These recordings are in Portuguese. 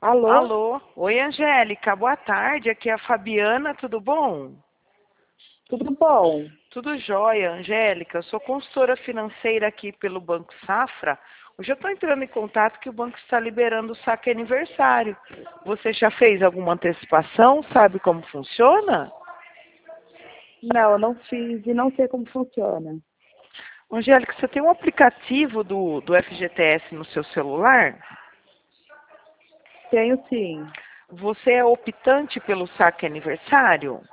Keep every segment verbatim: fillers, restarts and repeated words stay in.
Alô? Alô? Oi, Angélica. Boa tarde. Aqui é a Fabiana. Tudo bom? Tudo bom? Tudo jóia, Angélica. Eu sou consultora financeira aqui pelo Banco Safra. Hoje eu estou entrando em contato que o banco está liberando o saque aniversário. Você já fez alguma antecipação? Sabe como funciona? Não, eu não fiz e não sei como funciona. Angélica, você tem um aplicativo do, do F G T S no seu celular? Tenho sim. Você é optante pelo saque aniversário?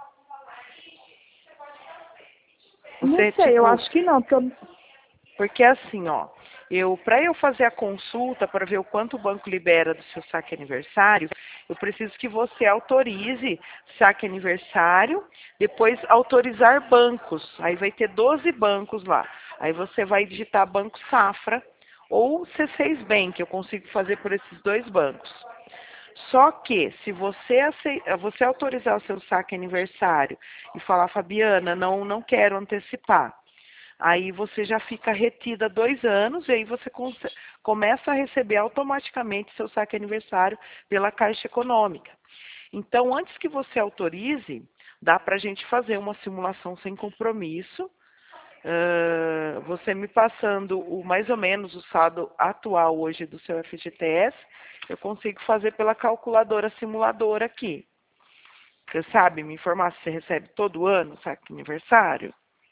Não Você, sei, eu tipo, acho que não, porque eu... Porque assim, ó, eu para eu fazer a consulta para ver o quanto o banco libera do seu saque aniversário, eu preciso que você autorize saque aniversário, depois autorizar bancos. Aí vai ter doze bancos lá. Aí você vai digitar Banco Safra ou C seis Bank, eu consigo fazer por esses dois bancos. Só que, se você, acei- você autorizar o seu saque aniversário e falar, Fabiana, não, não quero antecipar, aí você já fica retida dois anos e aí você conse- começa a receber automaticamente seu saque aniversário pela Caixa Econômica. Então, antes que você autorize, dá para a gente fazer uma simulação sem compromisso. Ah, você me passando o mais ou menos o saldo atual hoje do seu F G T S, eu consigo fazer pela calculadora simuladora aqui. Você sabe me informar se você recebe todo ano saque aniversário?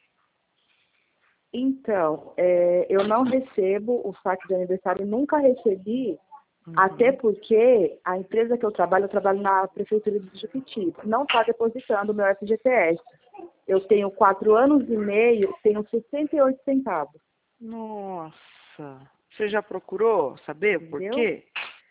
Então, é, eu não recebo o saque de aniversário, nunca recebi, até Uhum. porque a empresa que eu trabalho, eu trabalho na Prefeitura de Juquiti, não está depositando o meu F G T S. Eu tenho quatro anos e meio, tenho sessenta e oito centavos, Nossa, você já procurou saber por entendeu? quê?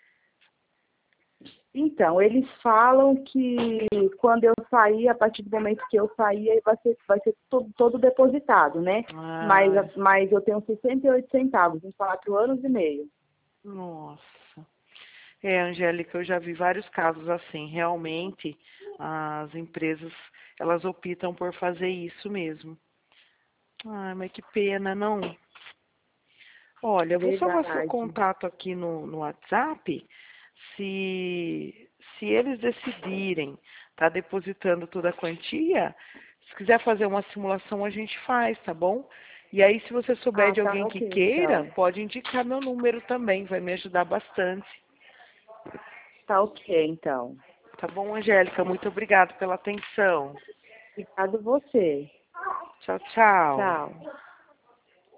Então, eles falam que quando eu sair, a partir do momento que eu sair, aí vai ser, vai ser todo, todo depositado, né? Mas, Ah, mas eu tenho sessenta e oito centavos em quatro anos e meio. nossa. É, Angélica, eu já vi vários casos assim. Realmente, as empresas, elas optam por fazer isso mesmo. Ai, mas que pena, não? Olha, eu vou salvar seu Verdade. contato aqui no, no WhatsApp. Se, se eles decidirem estar depositando toda a quantia, se quiser fazer uma simulação, a gente faz, tá bom? E aí, se você souber Ah, de tá alguém que ok, queira, então. pode indicar meu número também, vai me ajudar bastante. Tá ok, então. Tá bom, Angélica? Muito obrigada pela atenção. Obrigado você. Tchau, tchau. Tchau.